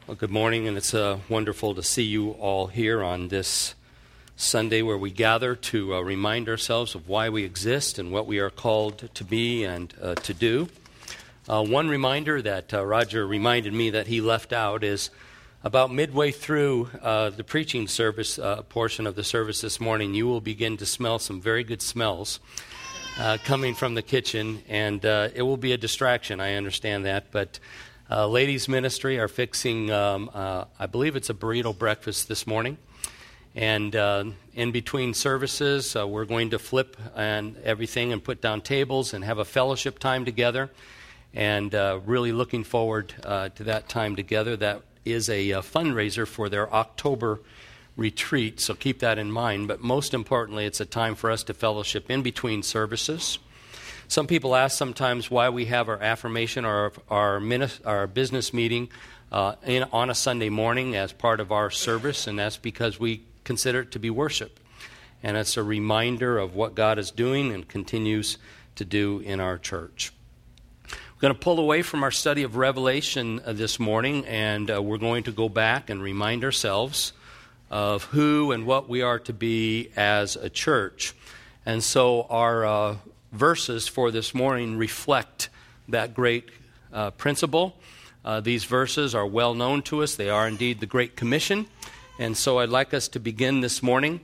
Well, good morning, and it's wonderful to see you all here on this Sunday where we gather to remind ourselves of why we exist and what we are called to be and to do. One reminder that Roger reminded me that he left out is about midway through the preaching service portion of the service this morning, you will begin to smell some very good smells coming from the kitchen, and it will be a distraction, I understand that, but ladies' ministry are fixing, I believe it's a burrito breakfast this morning. And in between services, we're going to flip and everything and put down tables and have a fellowship time together. And really looking forward to that time together. That is a fundraiser for their October retreat, so keep that in mind. But most importantly, it's a time for us to fellowship in between services. Some people ask sometimes why we have our affirmation or our business meeting on a Sunday morning as part of our service, and that's because we consider it to be worship. And it's a reminder of what God is doing and continues to do in our church. We're going to pull away from our study of Revelation this morning, and we're going to go back and remind ourselves of who and what we are to be as a church. And so our verses for this morning reflect that great principle. These verses are well known to us. They are indeed the Great Commission. And so I'd like us to begin this morning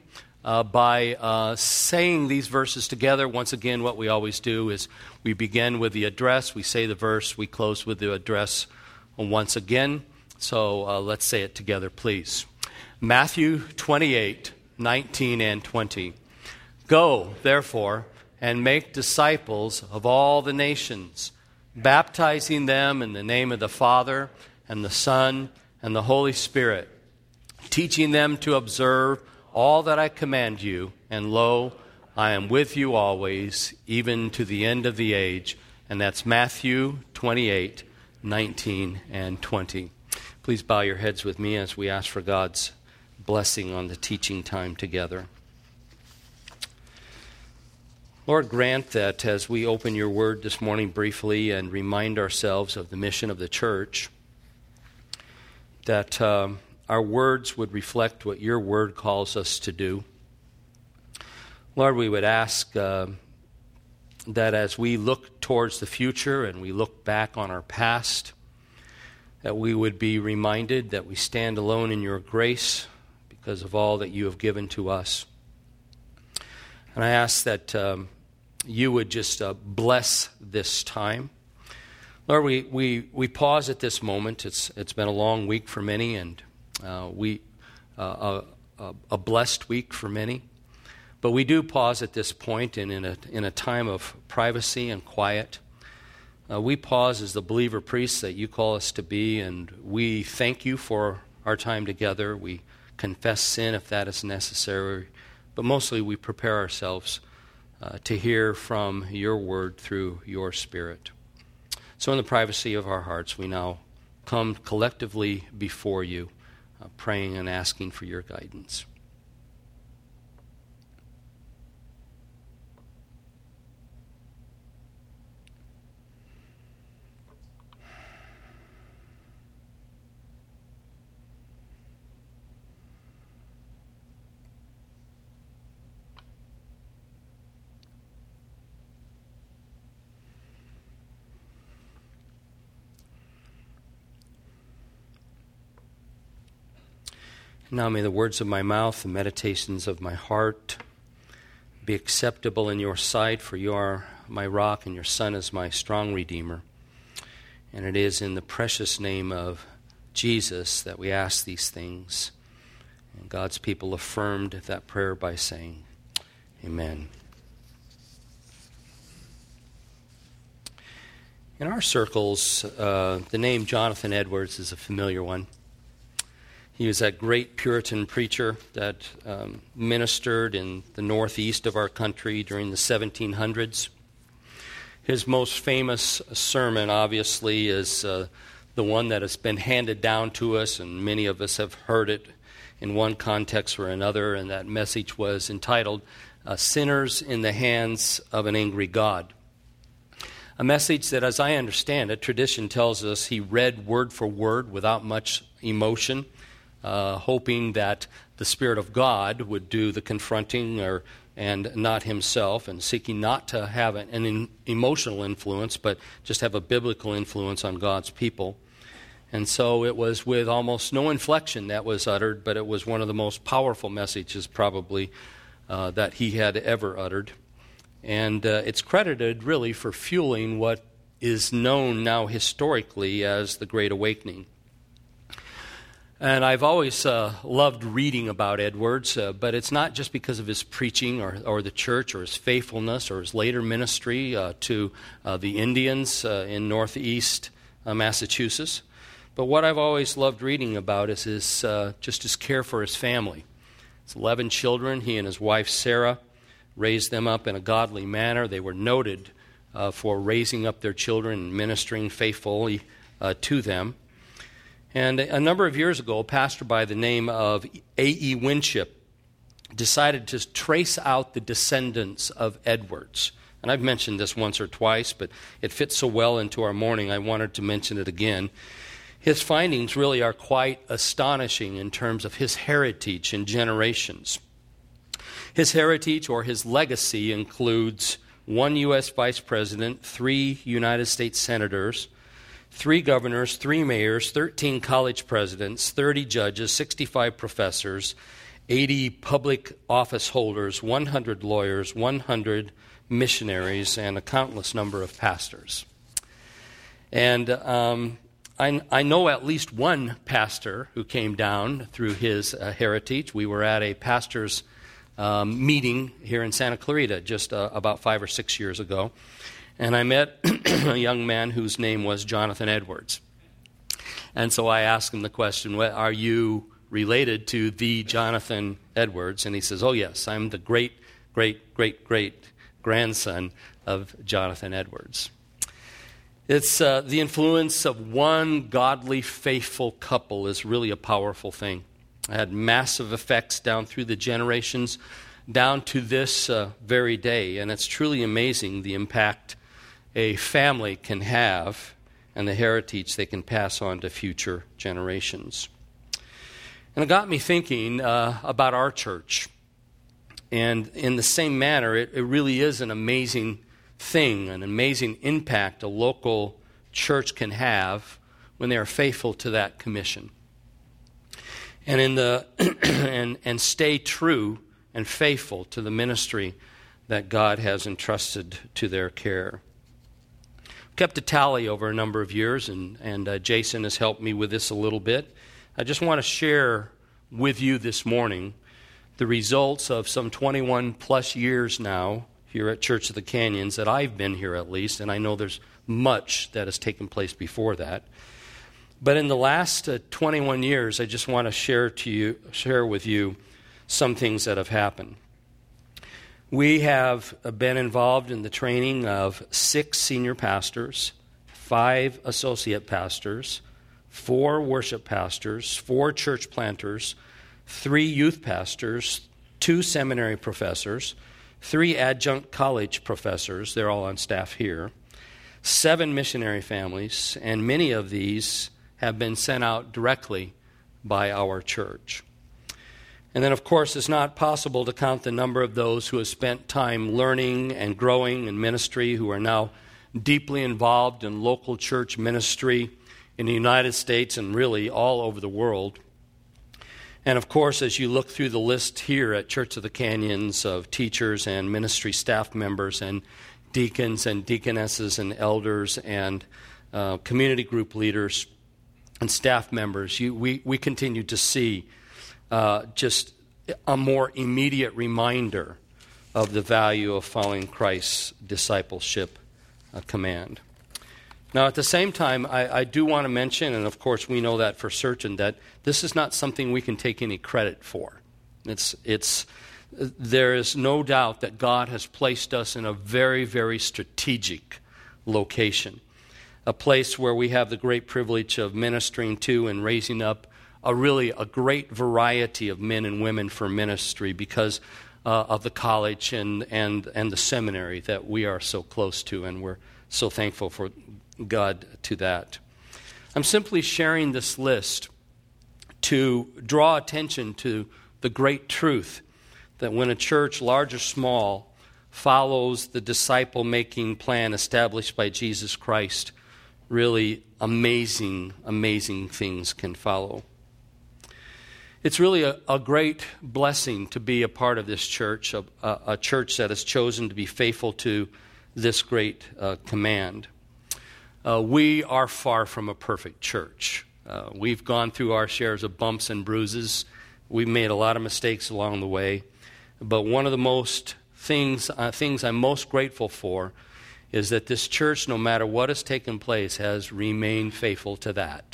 by saying these verses together. Once again, what we always do is we begin with the address, we say the verse, we close with the address once again. So let's say it together, please. Matthew 28, 19 and 20. Go, therefore, and make disciples of all the nations, baptizing them in the name of the Father and the Son and the Holy Spirit, teaching them to observe all that I command you, and lo, I am with you always, even to the end of the age. And that's Matthew 28, 19 and 20. Please bow your heads with me as we ask for God's blessing on the teaching time together. Lord, grant that as we open your word this morning briefly and remind ourselves of the mission of the church, that our words would reflect what your word calls us to do. Lord, we would ask that as we look towards the future and we look back on our past, that we would be reminded that we stand alone in your grace because of all that you have given to us. And I ask that you would just bless this time. Lord, we pause at this moment. It's been a long week for many, and a blessed week for many. But we do pause at this point, and in a time of privacy and quiet, we pause as the believer priests that you call us to be, and we thank you for our time together. We confess sin if that is necessary. But mostly we prepare ourselves to hear from your word through your Spirit. So in the privacy of our hearts, we now come collectively before you, praying and asking for your guidance. Now may the words of my mouth, the meditations of my heart be acceptable in your sight, for you are my rock and your Son is my strong Redeemer. And it is in the precious name of Jesus that we ask these things. And God's people affirmed that prayer by saying, Amen. In our circles, the name Jonathan Edwards is a familiar one. He was that great Puritan preacher that ministered in the northeast of our country during the 1700s. His most famous sermon, obviously, is the one that has been handed down to us, and many of us have heard it in one context or another, and that message was entitled, Sinners in the Hands of an Angry God. A message that, as I understand it, tradition tells us he read word for word without much emotion, hoping that the Spirit of God would do the confronting and not himself, and seeking not to have an emotional influence, but just have a biblical influence on God's people. And so it was with almost no inflection that was uttered, but it was one of the most powerful messages probably that he had ever uttered. And it's credited really for fueling what is known now historically as the Great Awakening. And I've always loved reading about Edwards, but it's not just because of his preaching or the church or his faithfulness or his later ministry to the Indians in northeast Massachusetts. But what I've always loved reading about is just his care for his family. His 11 children, he and his wife Sarah raised them up in a godly manner. They were noted for raising up their children and ministering faithfully to them. And a number of years ago, a pastor by the name of A.E. Winship decided to trace out the descendants of Edwards. And I've mentioned this once or twice, but it fits so well into our morning, I wanted to mention it again. His findings really are quite astonishing in terms of his heritage and generations. His heritage or his legacy includes 1 U.S. vice president, 3 United States senators, 3 governors, 3 mayors, 13 college presidents, 30 judges, 65 professors, 80 public office holders, 100 lawyers, 100 missionaries, and a countless number of pastors. And I know at least one pastor who came down through his heritage. We were at a pastor's meeting here in Santa Clarita just about 5 or 6 years ago. And I met a young man whose name was Jonathan Edwards. And so I asked him the question, are you related to the Jonathan Edwards? And he says, oh yes, I'm the great, great, great, great grandson of Jonathan Edwards. It's the influence of one godly, faithful couple is really a powerful thing. It had massive effects down through the generations, down to this very day. And it's truly amazing the impact a family can have and the heritage they can pass on to future generations. And it got me thinking about our church. And in the same manner, it really is an amazing thing, an amazing impact a local church can have when they are faithful to that commission. And and stay true and faithful to the ministry that God has entrusted to their care. Kept a tally over a number of years, and Jason has helped me with this a little bit. I just want to share with you this morning the results of some 21 plus years now here at Church of the Canyons, that I've been here at least, and I know there's much that has taken place before that. But in the last 21 years, I just want to share with you some things that have happened. We have been involved in the training of 6 senior pastors, 5 associate pastors, 4 worship pastors, 4 church planters, 3 youth pastors, 2 seminary professors, 3 adjunct college professors, they're all on staff here, 7 missionary families, and many of these have been sent out directly by our church. And then, of course, it's not possible to count the number of those who have spent time learning and growing in ministry, who are now deeply involved in local church ministry in the United States and really all over the world. And, of course, as you look through the list here at Church of the Canyons of teachers and ministry staff members and deacons and deaconesses and elders and community group leaders and staff members, we continue to see just a more immediate reminder of the value of following Christ's discipleship command. Now, at the same time, I do want to mention, and of course we know that for certain, that this is not something we can take any credit for. There is no doubt that God has placed us in a very, very strategic location, a place where we have the great privilege of ministering to and raising up a great variety of men and women for ministry because of the college and the seminary that we are so close to and we're so thankful for God to that. I'm simply sharing this list to draw attention to the great truth that when a church, large or small, follows the disciple-making plan established by Jesus Christ, really amazing, amazing things can follow. It's really a great blessing to be a part of this church, a church that has chosen to be faithful to this great command. We are far from a perfect church. We've gone through our shares of bumps and bruises. We've made a lot of mistakes along the way. But one of the things I'm most grateful for is that this church, no matter what has taken place, has remained faithful to that.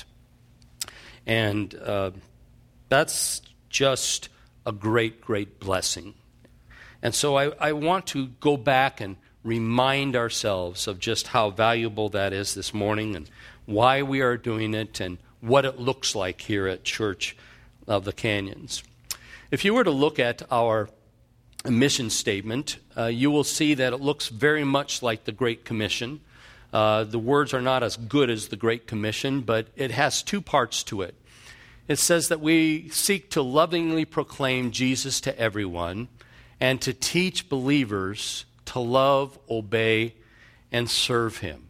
And that's just a great, great blessing. And so I want to go back and remind ourselves of just how valuable that is this morning and why we are doing it and what it looks like here at Church of the Canyons. If you were to look at our mission statement, you will see that it looks very much like the Great Commission. The words are not as good as the Great Commission, but it has two parts to it. It says that we seek to lovingly proclaim Jesus to everyone and to teach believers to love, obey, and serve Him.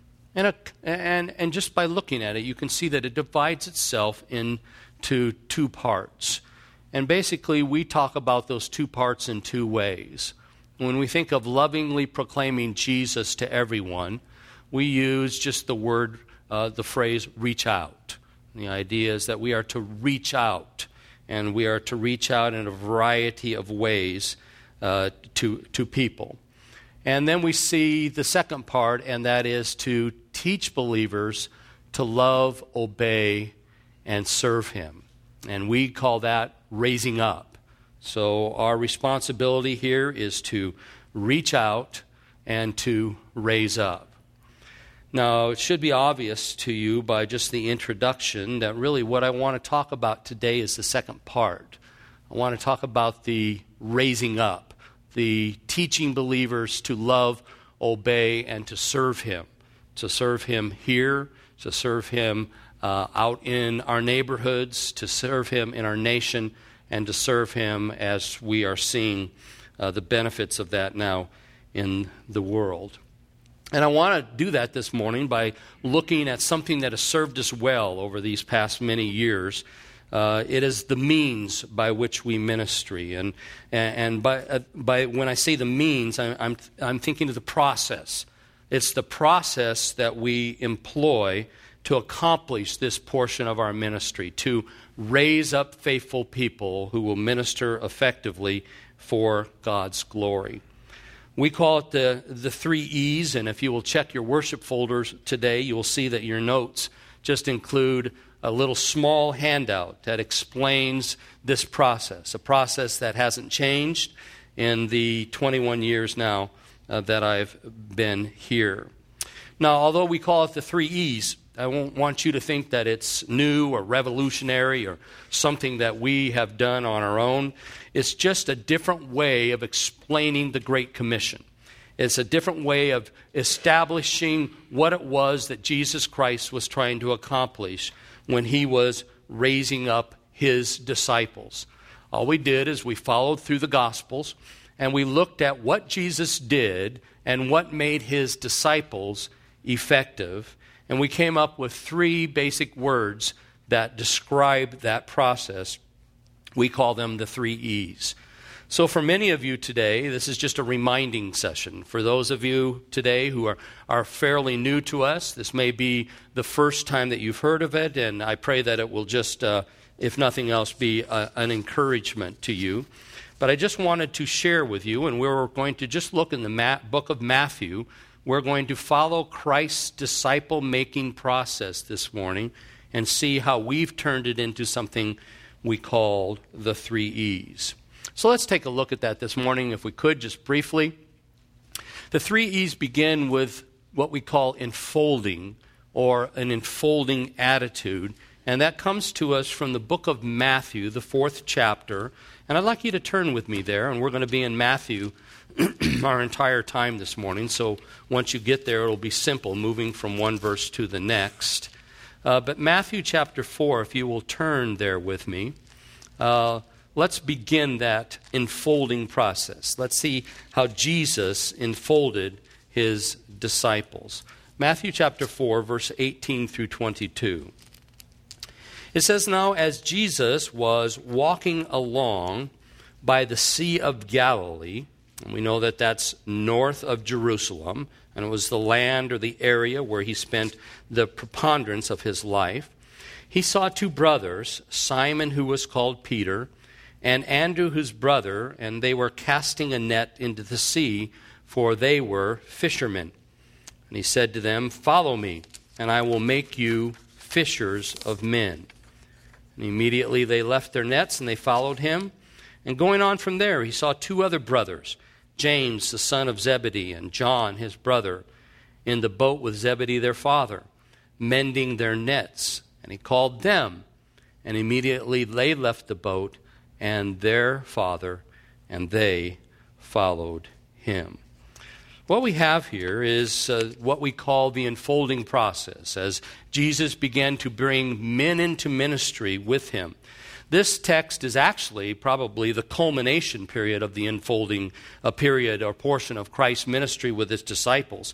And just by looking at it, you can see that it divides itself into two parts. And basically, we talk about those two parts in two ways. When we think of lovingly proclaiming Jesus to everyone, we use just the phrase, reach out. The idea is that we are to reach out, and we are to reach out in a variety of ways to people. And then we see the second part, and that is to teach believers to love, obey, and serve Him. And we call that raising up. So our responsibility here is to reach out and to raise up. Now, it should be obvious to you by just the introduction that really what I want to talk about today is the second part. I want to talk about the raising up, the teaching believers to love, obey, and to serve Him here, to serve Him out in our neighborhoods, to serve Him in our nation, and to serve Him as we are seeing the benefits of that now in the world. And I want to do that this morning by looking at something that has served us well over these past many years. It is the means by which we ministry, and by when I say the means, I'm thinking of the process. It's the process that we employ to accomplish this portion of our ministry, to raise up faithful people who will minister effectively for God's glory. We call it the 3 E's, and if you will check your worship folders today, you will see that your notes just include a little small handout that explains this process, a process that hasn't changed in the 21 years now that I've been here. Now, although we call it the 3 E's, I won't want you to think that it's new or revolutionary or something that we have done on our own. It's just a different way of explaining the Great Commission. It's a different way of establishing what it was that Jesus Christ was trying to accomplish when He was raising up His disciples. All we did is we followed through the Gospels and we looked at what Jesus did and what made His disciples effective. And we came up with 3 basic words that describe that process. We call them the 3 E's. So for many of you today, this is just a reminding session. For those of you today who are fairly new to us, this may be the first time that you've heard of it, and I pray that it will just, if nothing else, be an encouragement to you. But I just wanted to share with you, and we're going to just look in the book of Matthew. We're going to follow Christ's disciple-making process this morning and see how we've turned it into something we called the 3 E's. So let's take a look at that this morning, if we could, just briefly. The 3 E's begin with what we call enfolding, or an enfolding attitude, and that comes to us from the book of Matthew, the 4th chapter. And I'd like you to turn with me there, and we're going to be in Matthew our entire time this morning. So once you get there, it'll be simple, moving from one verse to the next. But Matthew chapter 4, if you will turn there with me, let's begin that enfolding process. Let's see how Jesus enfolded his disciples. Matthew chapter 4, verse 18 through 22. It says, "Now as Jesus was walking along by the Sea of Galilee," and we know that that's north of Jerusalem, and it was the land or the area where he spent the preponderance of his life, "he saw two brothers, Simon, who was called Peter, and Andrew, his brother, and they were casting a net into the sea, for they were fishermen. And he said to them, 'Follow me, and I will make you fishers of men.' And immediately they left their nets, and they followed him. And going on from there, he saw two other brothers, James, the son of Zebedee, and John, his brother, in the boat with Zebedee, their father, mending their nets. And he called them, and immediately they left the boat and their father, and they followed him." What we have here is what we call the enfolding process, as Jesus began to bring men into ministry with him. This text is actually probably the culmination period of the enfolding period or portion of Christ's ministry with his disciples.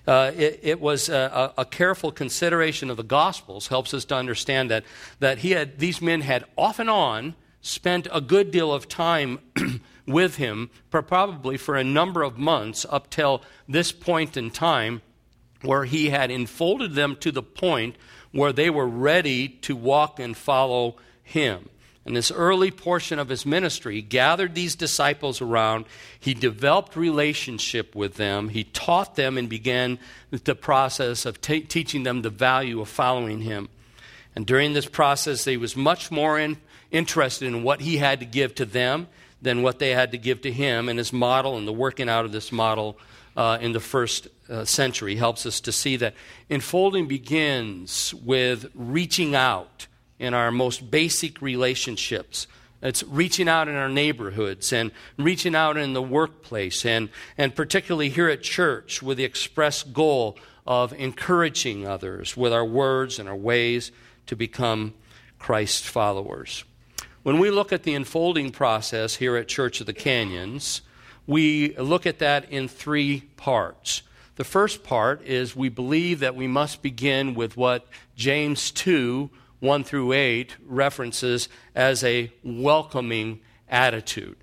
It was a careful consideration of the Gospels helps us to understand that these men had off and on spent a good deal of time with him, probably for a number of months up till this point in time where he had enfolded them to the point where they were ready to walk and follow him. In this early portion of his ministry, he gathered these disciples around. He developed relationship with them. He taught them and began the process of teaching them the value of following him. And during this process, he was much more interested in what he had to give to them than what they had to give to him. And his model and the working out of this model in the first century helps us to see that enfolding begins with reaching out in our most basic relationships. It's reaching out in our neighborhoods and reaching out in the workplace and particularly here at church with the express goal of encouraging others with our words and our ways to become Christ followers. When we look at the enfolding process here at Church of the Canyons, we look at that in three parts. The first part is we believe that we must begin with what James 2, 1 through 8 references as a welcoming attitude.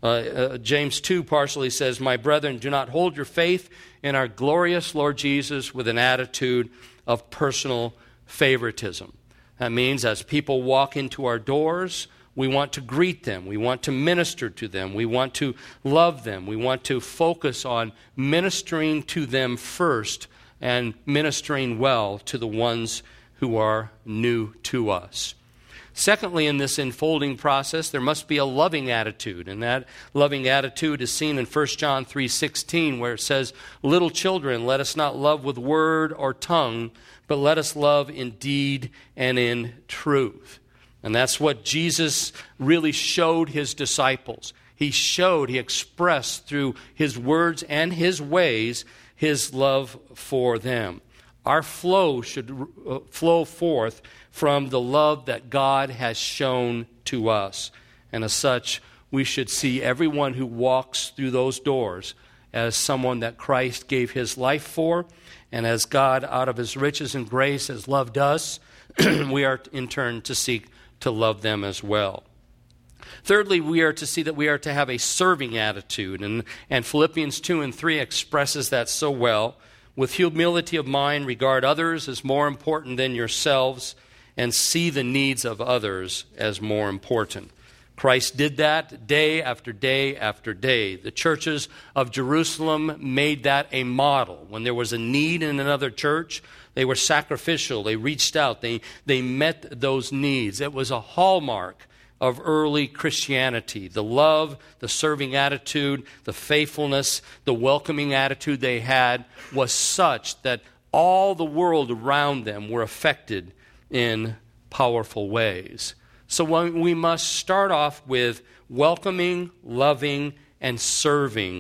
James 2 partially says, "My brethren, do not hold your faith in our glorious Lord Jesus with an attitude of personal favoritism." That means as people walk into our doors, we want to greet them. We want to minister to them. We want to love them. We want to focus on ministering to them first and ministering well to the ones who are new to us. Secondly, in this enfolding process, there must be a loving attitude, and that loving attitude is seen in 1 John 3:16, where it says, "Little children, let us not love with word or tongue, but let us love in deed and in truth." And that's what Jesus really showed his disciples. He expressed through his words and his ways his love for them. Our flow should flow forth from the love that God has shown to us. And as such, we should see everyone who walks through those doors as someone that Christ gave his life for. And as God, out of his riches and grace, has loved us, we are in turn to seek to love them as well. Thirdly, we are to see that we are to have a serving attitude. And Philippians 2 and 3 expresses that so well. "With humility of mind, regard others as more important than yourselves, and see the needs of others as more important." Christ did that day after day after day. The churches of Jerusalem made that a model. When there was a need in another church, they were sacrificial. They reached out. They met those needs. It was a hallmark of early Christianity. The love, the serving attitude, the faithfulness, the welcoming attitude they had was such that all the world around them were affected in powerful ways. So we must start off with welcoming, loving, and serving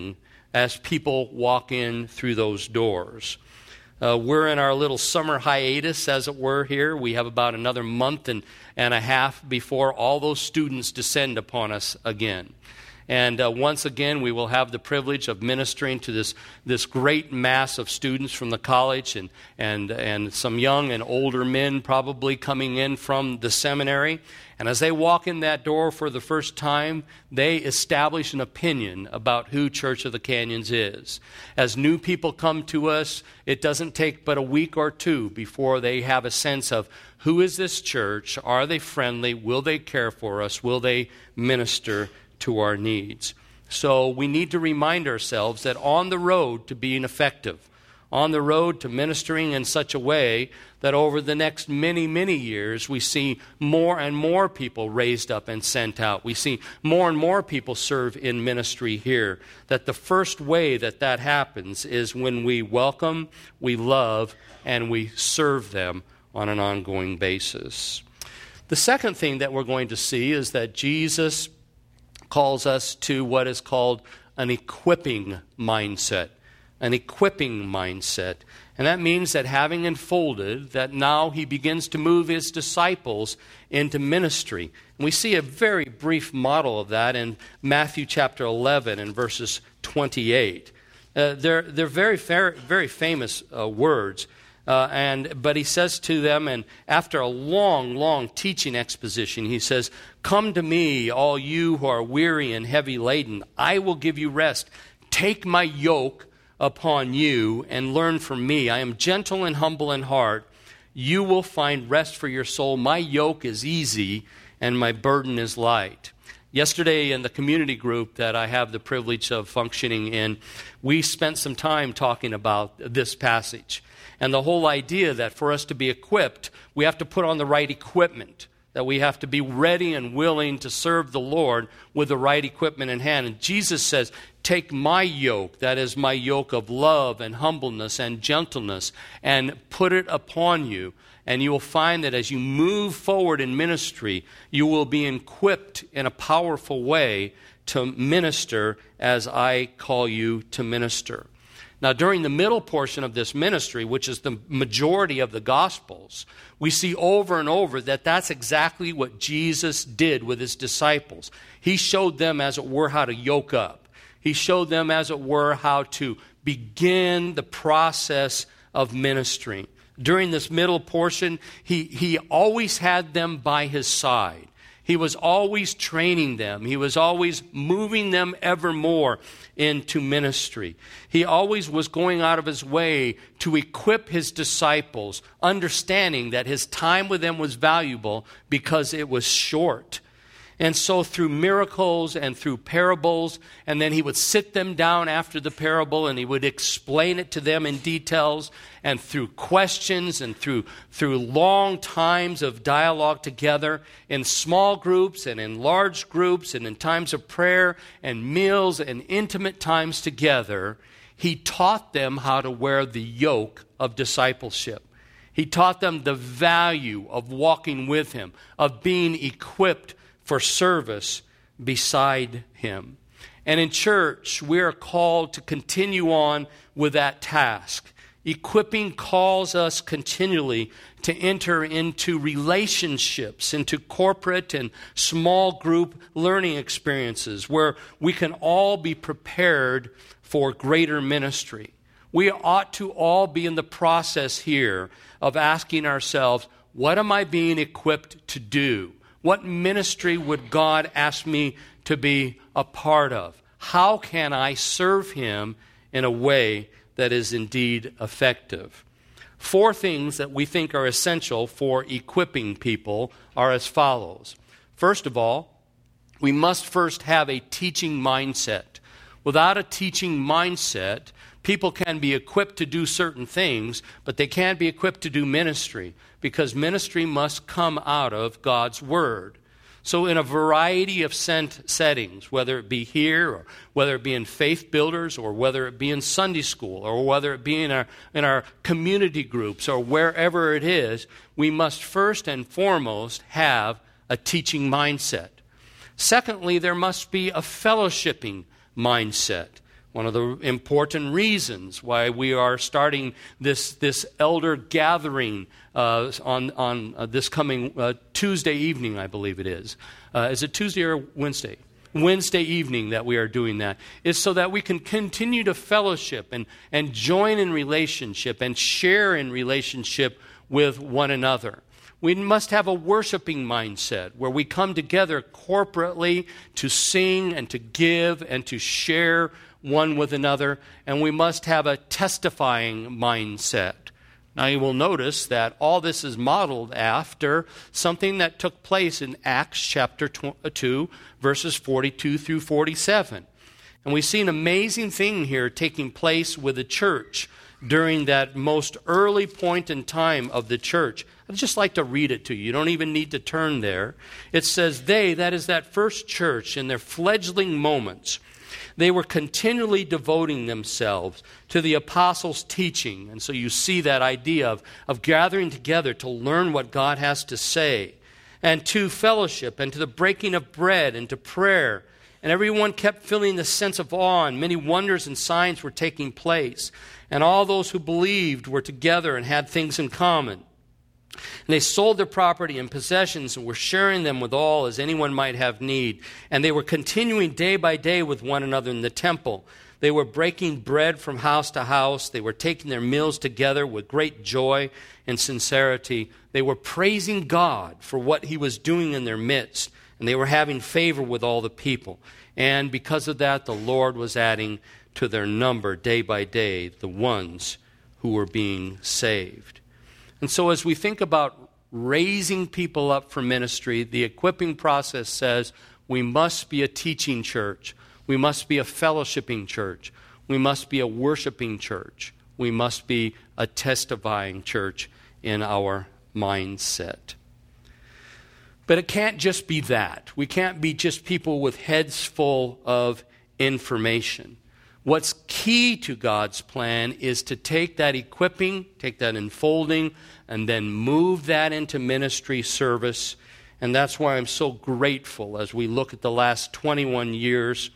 as people walk in through those doors. We're in our little summer hiatus, as it were, here. We have about another month and a half before all those students descend upon us again. And once again, we will have the privilege of ministering to this great mass of students from the college and some young and older men probably coming in from the seminary. And as they walk in that door for the first time, they establish an opinion about who Church of the Canyons is. As new people come to us, it doesn't take but a week or two before they have a sense of who is this church? Are they friendly? Will they care for us? Will they minister to our needs? So we need to remind ourselves that on the road to being effective, on the road to ministering in such a way that over the next many, many years, we see more and more people raised up and sent out. We see more and more people serve in ministry here. That the first way that happens is when we welcome, we love, and we serve them on an ongoing basis. The second thing that we're going to see is that Jesus calls us to what is called an equipping mindset. An equipping mindset. And that means that having unfolded, that now he begins to move his disciples into ministry. And we see a very brief model of that in Matthew chapter 11 and verses 28. They're very famous words. But he says to them, and after a long teaching exposition, he says, "Come to me, all you who are weary and heavy laden. I will give you rest. Take my yoke upon you and learn from me. I am gentle and humble in heart. You will find rest for your soul. My yoke is easy and my burden is light." Yesterday in the community group that I have the privilege of functioning in, we spent some time talking about this passage. And the whole idea that for us to be equipped, we have to put on the right equipment, that we have to be ready and willing to serve the Lord with the right equipment in hand. And Jesus says, "Take my yoke," that is my yoke of love and humbleness and gentleness, "and put it upon you. And you will find that as you move forward in ministry, you will be equipped in a powerful way to minister as I call you to minister." Now, during the middle portion of this ministry, which is the majority of the Gospels, we see over and over that that's exactly what Jesus did with his disciples. He showed them, as it were, how to yoke up. He showed them, as it were, how to begin the process of ministry. During this middle portion, he always had them by his side. He was always training them. He was always moving them ever more into ministry. He always was going out of his way to equip his disciples, understanding that his time with them was valuable because it was short. And so through miracles and through parables, and then he would sit them down after the parable and he would explain it to them in details, and through questions and through long times of dialogue together in small groups and in large groups and in times of prayer and meals and intimate times together, he taught them how to wear the yoke of discipleship. He taught them the value of walking with him, of being equipped for service beside him. And in church, we are called to continue on with that task. Equipping calls us continually to enter into relationships, into corporate and small group learning experiences where we can all be prepared for greater ministry. We ought to all be in the process here of asking ourselves, what am I being equipped to do? What ministry would God ask me to be a part of? How can I serve him in a way that is indeed effective? 4 things that we think are essential for equipping people are as follows. First of all, we must first have a teaching mindset. Without a teaching mindset, people can be equipped to do certain things, but they can't be equipped to do ministry, because ministry must come out of God's Word. So in a variety of settings, whether it be here, or whether it be in Faith Builders, or whether it be in Sunday school, or whether it be in our community groups, or wherever it is, we must first and foremost have a teaching mindset. Secondly, there must be a fellowshipping mindset. One of the important reasons why we are starting this elder gathering on this coming Tuesday evening, I believe it is. Is it Tuesday or Wednesday? Wednesday evening that we are doing that, is so that we can continue to fellowship and join in relationship and share in relationship with one another. We must have a worshiping mindset where we come together corporately to sing and to give and to share one with another, and we must have a testifying mindset. Now you will notice that all this is modeled after something that took place in Acts chapter 2, verses 42 through 47. And we see an amazing thing here taking place with the church during that most early point in time of the church. I'd just like to read it to you. You don't even need to turn there. It says, they, that is that first church, in their fledgling moments, they were continually devoting themselves to the apostles' teaching. And so you see that idea of gathering together to learn what God has to say, and to fellowship, and to the breaking of bread, and to prayer. And everyone kept feeling the sense of awe, and many wonders and signs were taking place. And all those who believed were together and had things in common. And they sold their property and possessions and were sharing them with all as anyone might have need. And they were continuing day by day with one another in the temple. They were breaking bread from house to house. They were taking their meals together with great joy and sincerity. They were praising God for what He was doing in their midst. And they were having favor with all the people. And because of that, the Lord was adding to their number day by day the ones who were being saved. And so as we think about raising people up for ministry, the equipping process says we must be a teaching church. We must be a fellowshipping church. We must be a worshiping church. We must be a testifying church in our mindset. But it can't just be that. We can't be just people with heads full of information. What's key to God's plan is to take that equipping, take that enfolding, and then move that into ministry service. And that's why I'm so grateful as we look at the last 21 years,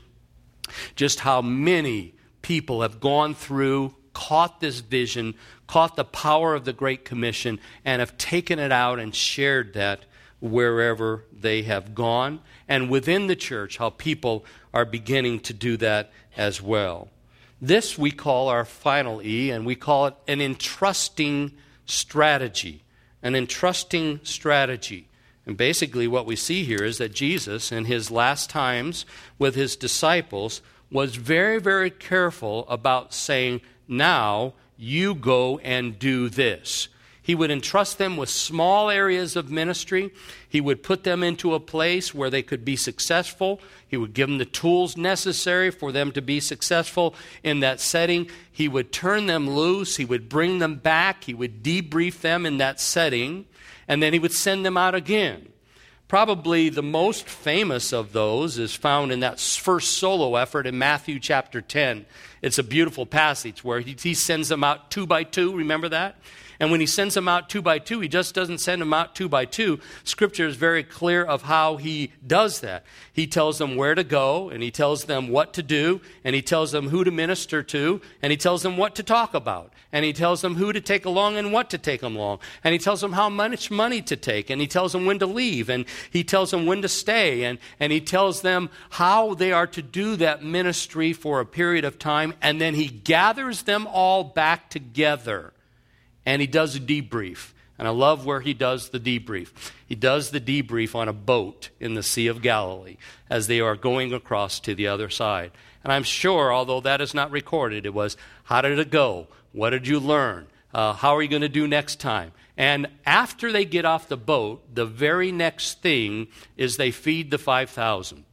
just how many people have gone through, caught this vision, caught the power of the Great Commission, and have taken it out and shared that wherever they have gone. And within the church, how people are beginning to do that as well. This we call our final E, and we call it an entrusting strategy. An entrusting strategy. And basically what we see here is that Jesus, in His last times with His disciples, was very, very careful about saying, now you go and do this. He would entrust them with small areas of ministry. He would put them into a place where they could be successful. He would give them the tools necessary for them to be successful in that setting. He would turn them loose. He would bring them back. He would debrief them in that setting. And then He would send them out again. Probably the most famous of those is found in that first solo effort in Matthew chapter 10. It's a beautiful passage where he sends them out 2 by 2. Remember that? And when He sends them out 2 by 2, He just doesn't send them out 2 by 2. Scripture is very clear of how He does that. He tells them where to go, and He tells them what to do, and He tells them who to minister to, and He tells them what to talk about, and He tells them who to take along and what to take along, and He tells them how much money to take, and He tells them when to leave, and He tells them when to stay, and He tells them how they are to do that ministry for a period of time, and then He gathers them all back together. And He does a debrief. And I love where He does the debrief. He does the debrief on a boat in the Sea of Galilee as they are going across to the other side. And I'm sure, although that is not recorded, it was, how did it go? What did you learn? How are you going to do next time? And after they get off the boat, the very next thing is they feed the 5,000.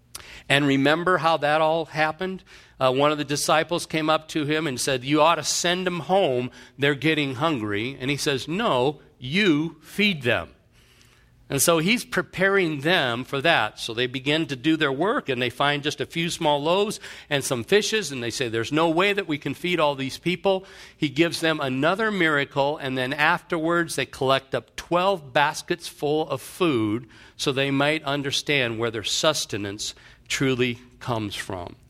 And remember how that all happened? One of the disciples came up to Him and said, you ought to send them home. They're getting hungry. And He says, no, you feed them. And so He's preparing them for that. So they begin to do their work, and they find just a few small loaves and some fishes, and they say, there's no way that we can feed all these people. He gives them another miracle, and then afterwards they collect up 12 baskets full of food so they might understand where their sustenance truly comes from.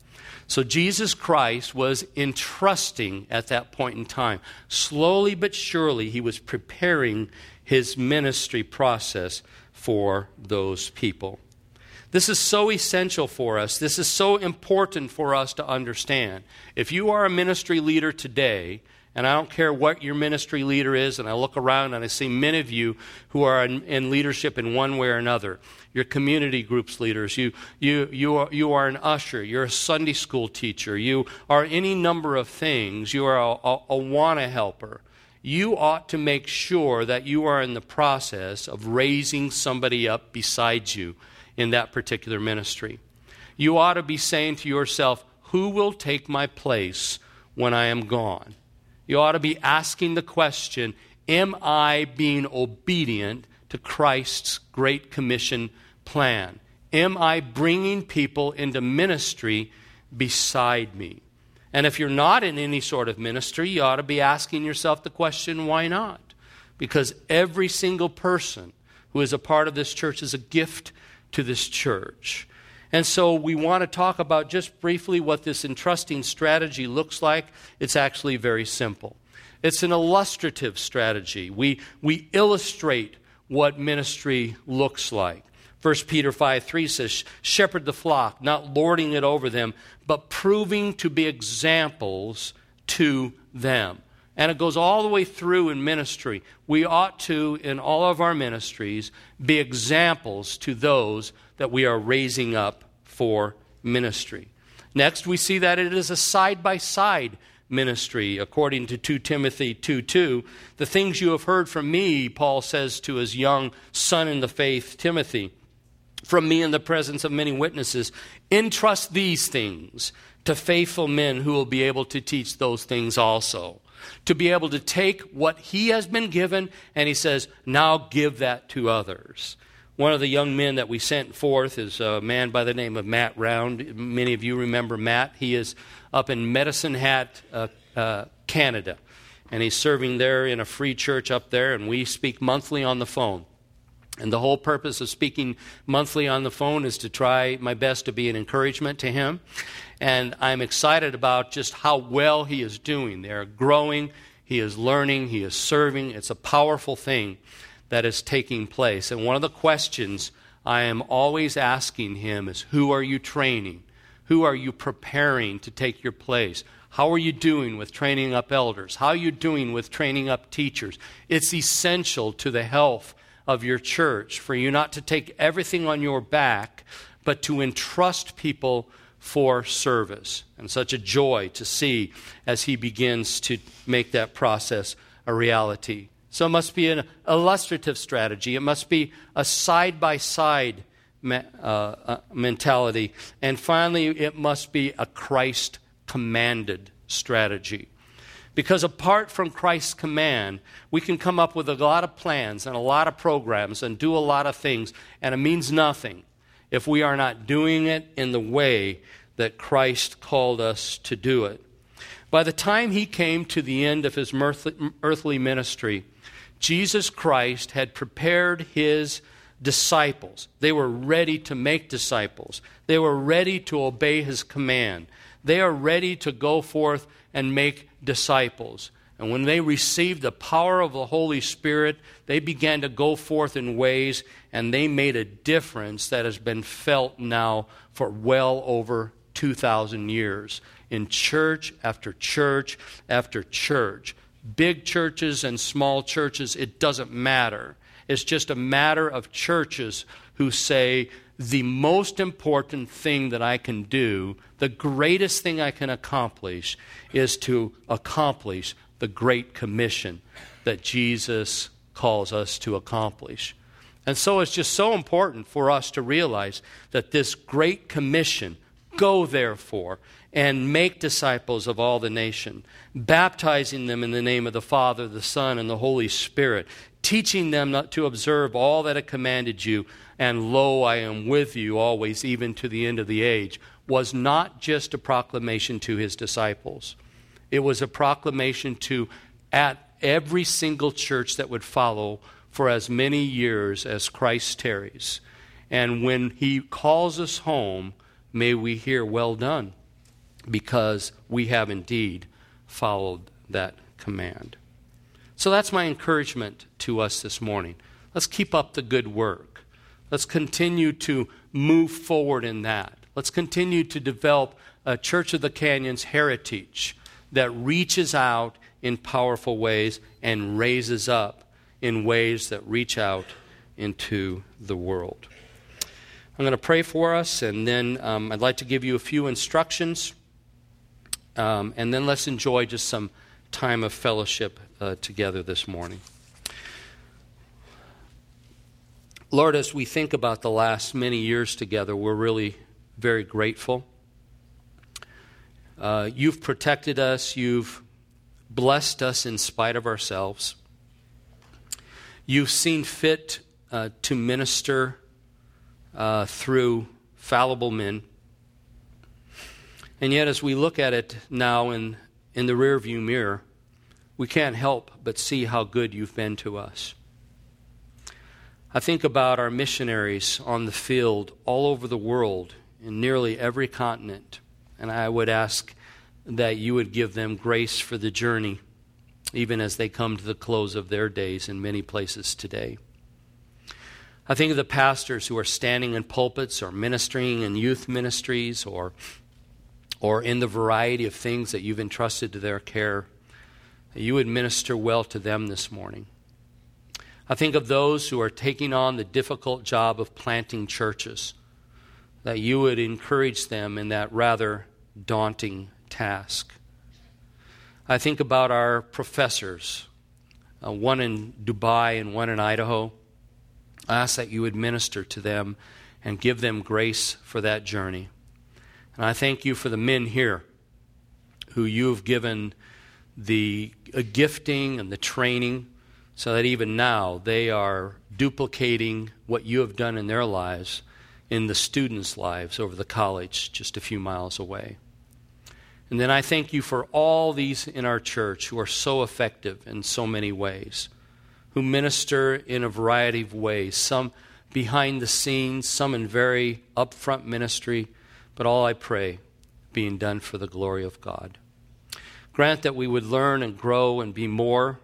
So Jesus Christ was entrusting at that point in time. Slowly but surely, he was preparing his ministry process for those people. This is so essential for us. This is so important for us to understand. If you are a ministry leader today, and I don't care what your ministry leader is, and I look around and I see many of you who are in leadership in one way or another. You're community groups leaders. You are an usher. You're a Sunday school teacher. You are any number of things. You are a want-a helper. You ought to make sure that you are in the process of raising somebody up beside you in that particular ministry. You ought to be saying to yourself, who will take my place when I am gone? You ought to be asking the question, am I being obedient to Christ's Great Commission plan? Am I bringing people into ministry beside me? And if you're not in any sort of ministry, you ought to be asking yourself the question, why not? Because every single person who is a part of this church is a gift to this church. And so we want to talk about just briefly what this entrusting strategy looks like. It's actually very simple. It's an illustrative strategy. We illustrate what ministry looks like. 1 Peter 5:3 says, shepherd the flock, not lording it over them, but proving to be examples to them. And it goes all the way through in ministry. We ought to, in all of our ministries, be examples to those that we are raising up for ministry. Next, we see that it is a side-by-side ministry. According to 2 Timothy 2:2, the things you have heard from me, Paul says to his young son in the faith, Timothy, from me in the presence of many witnesses, entrust these things to faithful men who will be able to teach those things also. To be able to take what he has been given, and he says, now give that to others. One of the young men that we sent forth is a man by the name of Matt Round. Many of you remember Matt. He is up in Medicine Hat, Canada. And he's serving there in a free church up there, and we speak monthly on the phone. And the whole purpose of speaking monthly on the phone is to try my best to be an encouragement to him. And I'm excited about just how well he is doing. They're growing, he is learning, he is serving. It's a powerful thing that is taking place. And one of the questions I am always asking him is, who are you training? Who are you preparing to take your place? How are you doing with training up elders? How are you doing with training up teachers? It's essential to the health of your church for you not to take everything on your back, but to entrust people for service. And such a joy to see as he begins to make that process a reality. So it must be an illustrative strategy. It must be a side-by-side mentality. And finally, it must be a Christ-commanded strategy. Because apart from Christ's command, we can come up with a lot of plans and a lot of programs and do a lot of things, and it means nothing if we are not doing it in the way that Christ called us to do it. By the time he came to the end of his earthly ministry, Jesus Christ had prepared his disciples. They were ready to make disciples. They were ready to obey his command. They are ready to go forth and make disciples. And when they received the power of the Holy Spirit, they began to go forth in ways, and they made a difference that has been felt now for well over 2,000 years in church after church after church. Big churches and small churches, it doesn't matter. It's just a matter of churches who say, the most important thing that I can do, the greatest thing I can accomplish, is to accomplish the Great Commission that Jesus calls us to accomplish. And so it's just so important for us to realize that this Great Commission, go therefore and make disciples of all the nation, baptizing them in the name of the Father, the Son, and the Holy Spirit, teaching them not to observe all that I commanded you, and lo, I am with you always, even to the end of the age, was not just a proclamation to his disciples. It was a proclamation to at every single church that would follow for as many years as Christ tarries. And when he calls us home, may we hear, well done, because we have indeed followed that command. So that's my encouragement to us this morning. Let's keep up the good work. Let's continue to move forward in that. Let's continue to develop a Church of the Canyons heritage that reaches out in powerful ways and raises up in ways that reach out into the world. I'm going to pray for us, and then I'd like to give you a few instructions, and then let's enjoy just some time of fellowship together this morning. Lord, as we think about the last many years together, we're really very grateful. You've protected us. You've blessed us in spite of ourselves. You've seen fit to minister through fallible men. And yet, as we look at it now in the rearview mirror, we can't help but see how good you've been to us. I think about our missionaries on the field all over the world, in nearly every continent, and I would ask that you would give them grace for the journey, even as they come to the close of their days in many places today. I think of the pastors who are standing in pulpits or ministering in youth ministries or in the variety of things that you've entrusted to their care, that you would minister well to them this morning. I think of those who are taking on the difficult job of planting churches, that you would encourage them in that rather daunting task. I think about our professors, one in Dubai and one in Idaho. I ask that you would minister to them and give them grace for that journey. And I thank you for the men here who you've given the gifting and the training so that even now they are duplicating what you have done in their lives in the students' lives over the college just a few miles away. And then I thank you for all these in our church who are so effective in so many ways, who minister in a variety of ways, some behind the scenes, some in very upfront ministry, but all I pray being done for the glory of God. Grant that we would learn and grow and be more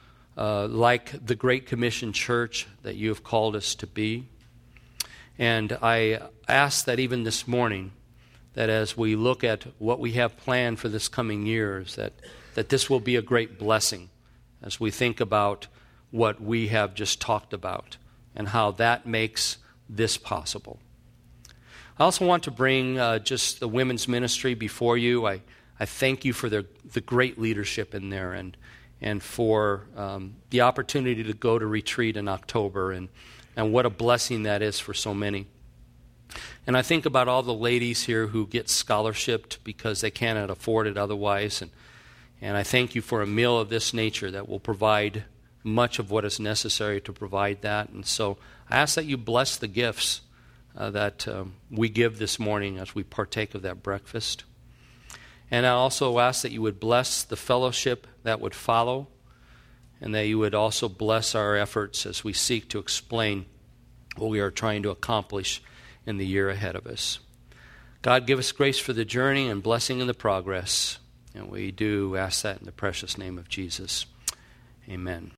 like the Great Commission Church that you have called us to be. And I ask that even this morning, that as we look at what we have planned for this coming years, that this will be a great blessing as we think about what we have just talked about and how that makes this possible. I also want to bring just the women's ministry before you. I thank you for the great leadership in there and for the opportunity to go to retreat in October and what a blessing that is for so many. And I think about all the ladies here who get scholarshiped because they cannot afford it otherwise. And I thank you for a meal of this nature that will provide much of what is necessary to provide that. And so I ask that you bless the gifts that we give this morning as we partake of that breakfast. And I also ask that you would bless the fellowship that would follow, and that you would also bless our efforts as we seek to explain what we are trying to accomplish in the year ahead of us. God, give us grace for the journey and blessing in the progress. And we do ask that in the precious name of Jesus. Amen.